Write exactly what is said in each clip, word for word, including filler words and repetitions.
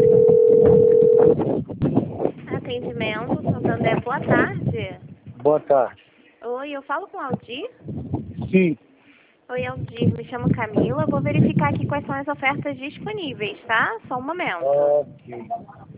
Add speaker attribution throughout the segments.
Speaker 1: Atendimento, Santander, boa tarde.
Speaker 2: Boa tarde.
Speaker 1: Oi, eu falo com o Aldir?
Speaker 2: Sim.
Speaker 1: Oi, Aldir, me chamo Camila. Eu vou verificar aqui quais são as ofertas disponíveis, tá? Só um momento.
Speaker 2: Ok.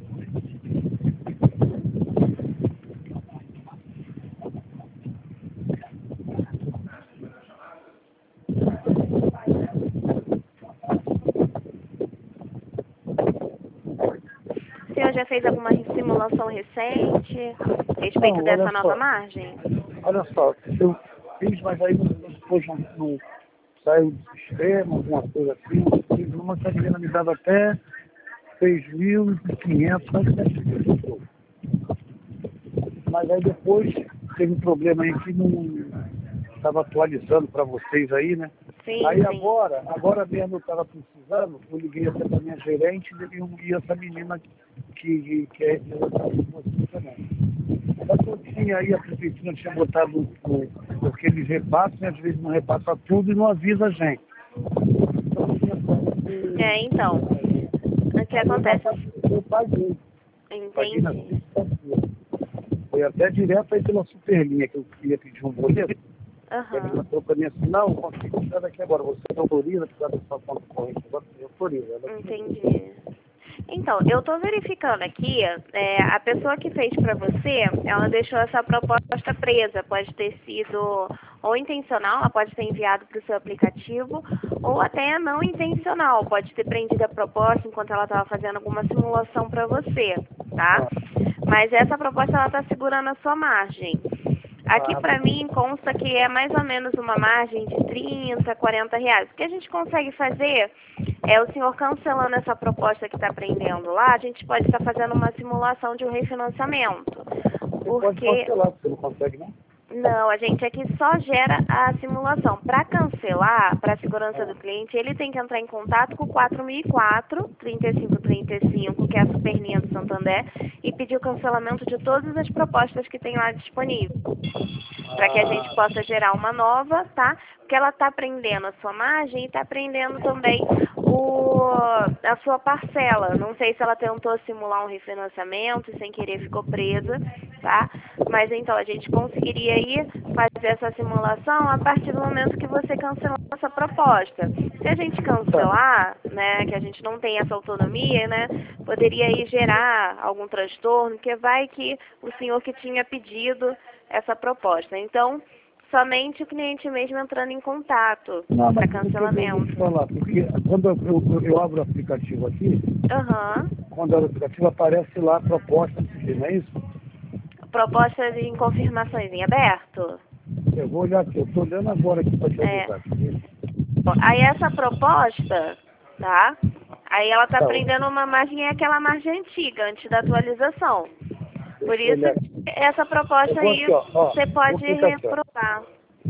Speaker 1: O senhor já fez alguma simulação recente a respeito
Speaker 2: Não,
Speaker 1: dessa
Speaker 2: olha
Speaker 1: nova
Speaker 2: só.
Speaker 1: margem?
Speaker 2: Olha só, eu fiz, mas aí depois não, não saiu do sistema, alguma coisa assim. Fiz uma que a menina me dava até seis mil e quinhentos, quase sete mil. Mas aí depois teve um problema aí que não estava atualizando para vocês aí, né?
Speaker 1: Sim,
Speaker 2: Aí
Speaker 1: sim.
Speaker 2: agora, agora mesmo eu estava precisando, eu liguei até para minha gerente e essa menina que, que é representada por vocês também. Só que eu tinha aí, a prefeitura tinha botado, o, porque eles repassam, e às vezes não repassa tudo e não avisa a gente.
Speaker 1: É, então, o que
Speaker 2: Aí eu
Speaker 1: acontece?
Speaker 2: já- Eu paguei. Paguei na
Speaker 1: Entendi.
Speaker 2: sexta-feira. Foi até direto aí pela Superlinha, que eu queria pedir um boleto.
Speaker 1: Aham.
Speaker 2: Ele mandou para mim assim, não, eu consigo tirar daqui agora. Você autoriza, precisar da sua conta corrente. Agora você autoriza. Ela-
Speaker 1: Entendi. Então, eu estou verificando aqui, é, a pessoa que fez para você, ela deixou essa proposta presa. Pode ter sido ou intencional, ela pode ter enviado para o seu aplicativo, ou até não intencional. Pode ter prendido a proposta enquanto ela estava fazendo alguma simulação para você, tá? Mas essa proposta, ela está segurando a sua margem. Aqui para mim consta que é mais ou menos uma margem de trinta, quarenta reais. O que a gente consegue fazer é o senhor cancelando essa proposta que está prendendo lá, a gente pode estar fazendo uma simulação de um refinanciamento.
Speaker 2: Você pode
Speaker 1: Porque
Speaker 2: cancelar, você não consegue, não?
Speaker 1: não, a gente aqui só gera a simulação. Para cancelar, para a segurança do cliente, ele tem que entrar em contato com o quatro mil e quatro, trinta e cinco trinta e cinco, que é a Superlinha do Santander, e pedir o cancelamento de todas as propostas que tem lá disponíveis, para que a gente possa gerar uma nova, tá? Porque ela está prendendo a sua margem e está prendendo também o, a sua parcela. Não sei se ela tentou simular um refinanciamento e sem querer ficou presa, tá? Mas então a gente conseguiria aí fazer essa simulação a partir do momento que você cancelar essa proposta. Se a gente cancelar, né, que a gente não tem essa autonomia, né, poderia aí gerar algum transtorno, que vai que o senhor que tinha pedido essa proposta. Então, somente o cliente mesmo entrando em contato para cancelamento.
Speaker 2: Eu vou te falar, porque quando eu, eu, eu abro o aplicativo aqui,
Speaker 1: Aham.
Speaker 2: quando eu abro o aplicativo aparece lá a proposta, não é isso?
Speaker 1: Proposta de confirmações em aberto?
Speaker 2: Eu vou olhar aqui, eu estou olhando agora aqui para te
Speaker 1: É.
Speaker 2: avisar.
Speaker 1: Bom, aí essa proposta, tá? Aí ela tá
Speaker 2: Tá.
Speaker 1: prendendo uma margem, é aquela margem antiga, antes da atualização. Por
Speaker 2: Deixa eu
Speaker 1: isso,
Speaker 2: olhar aqui.
Speaker 1: essa proposta
Speaker 2: Eu vou
Speaker 1: aí
Speaker 2: aqui, ó, ó,
Speaker 1: você pode
Speaker 2: vou clicar aqui, ó.
Speaker 1: reprovar.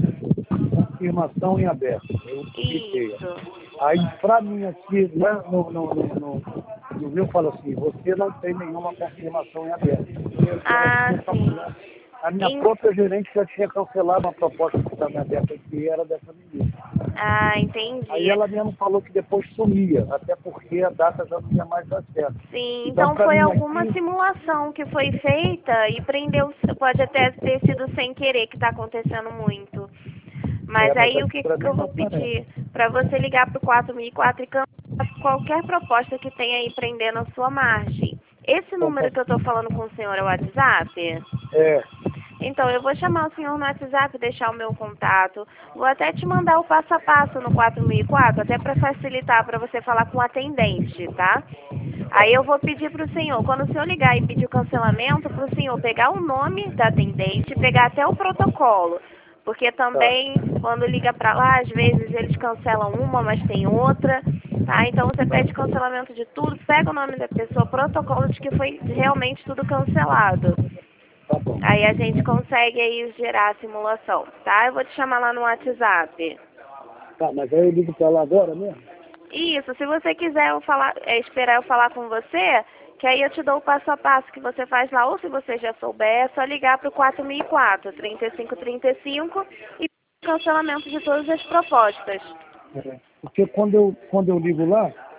Speaker 2: Confirmação em aberto. Eu cliquei.
Speaker 1: Isso.
Speaker 2: Aí, para mim aqui, né, no, no, no, no, no meu fala assim, você não tem nenhuma confirmação em aberto. Eu-
Speaker 1: Ah,
Speaker 2: eu-
Speaker 1: sim.
Speaker 2: A minha
Speaker 1: Em-
Speaker 2: própria gerente já tinha cancelado uma proposta que estava em aberto aqui, era dessa menina.
Speaker 1: Ah, entendi.
Speaker 2: Aí ela mesmo falou que depois sumia, até porque a data já não ia mais dar certo.
Speaker 1: Sim,
Speaker 2: Então,
Speaker 1: então
Speaker 2: pra
Speaker 1: foi
Speaker 2: mim
Speaker 1: alguma
Speaker 2: aqui-
Speaker 1: simulação que foi feita e prendeu, pode até ter sido sem querer, que está acontecendo muito. Mas
Speaker 2: É, mas
Speaker 1: aí o
Speaker 2: aqui
Speaker 1: que,
Speaker 2: pra
Speaker 1: que
Speaker 2: mim
Speaker 1: eu
Speaker 2: não
Speaker 1: vou pedir?
Speaker 2: aparece.
Speaker 1: Para você ligar para o quatro mil e quatro e cancelar qualquer proposta que tenha aí prendendo a sua margem. Esse número que eu estou falando com o senhor é o WhatsApp?
Speaker 2: É,
Speaker 1: Então, eu vou chamar o senhor no WhatsApp, deixar o meu contato. Vou até te mandar o passo a passo no quatro mil e quatro, até para facilitar para você falar com o atendente, tá? Aí eu vou pedir para o senhor, quando o senhor ligar e pedir o cancelamento, para o senhor pegar o nome da atendente, pegar até o protocolo. Porque também, quando liga para lá, às vezes eles cancelam uma, mas tem outra, tá? Então você pede cancelamento de tudo, pega o nome da pessoa, protocolo de que foi realmente tudo cancelado.
Speaker 2: tá bom.
Speaker 1: Aí a gente consegue aí gerar a simulação, tá? Eu vou te chamar lá no WhatsApp.
Speaker 2: Tá, mas aí eu ligo pra lá agora mesmo?
Speaker 1: Isso, se você quiser eu falar, é, esperar eu falar com você, que aí eu te dou o passo a passo que você faz lá, ou se você já souber, é só ligar para o quatro mil e quatro, trinta e cinco trinta e cinco e cancelamento de todas as propostas.
Speaker 2: É, porque quando eu, quando eu ligo lá,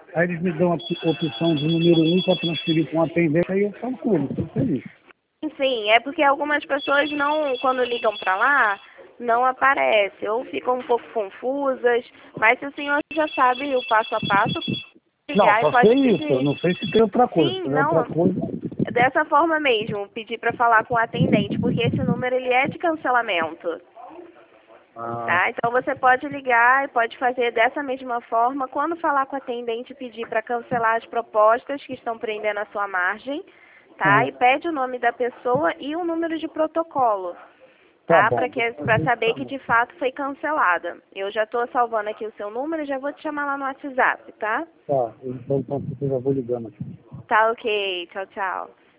Speaker 2: Aí eles me dão a opção de número um para transferir para um atendente, aí eu calculo, estou feliz.
Speaker 1: Sim, é porque algumas pessoas não, quando ligam para lá, não aparece, ou ficam um pouco confusas, mas se o senhor já sabe o passo a passo,
Speaker 2: Não,
Speaker 1: ligar e
Speaker 2: só
Speaker 1: pode
Speaker 2: sei
Speaker 1: pedir.
Speaker 2: isso, eu não sei se tem outra coisa. Se
Speaker 1: Sim,
Speaker 2: tiver
Speaker 1: não,
Speaker 2: outra coisa.
Speaker 1: dessa forma mesmo, pedir para falar com o atendente, porque esse número ele é de cancelamento.
Speaker 2: Ah,
Speaker 1: Tá? Então você pode ligar e pode fazer dessa mesma forma, quando falar com o atendente, pedir para cancelar as propostas que estão prendendo a sua margem, tá?
Speaker 2: ah,
Speaker 1: E pede o nome da pessoa e o número de protocolo,
Speaker 2: tá
Speaker 1: tá?
Speaker 2: bom.
Speaker 1: Para que para saber que de fato foi cancelada. Eu já estou salvando aqui o seu número e já vou te chamar lá no WhatsApp, tá?
Speaker 2: Tá, então, então eu já vou ligando aqui.
Speaker 1: Tá ok, tchau, tchau.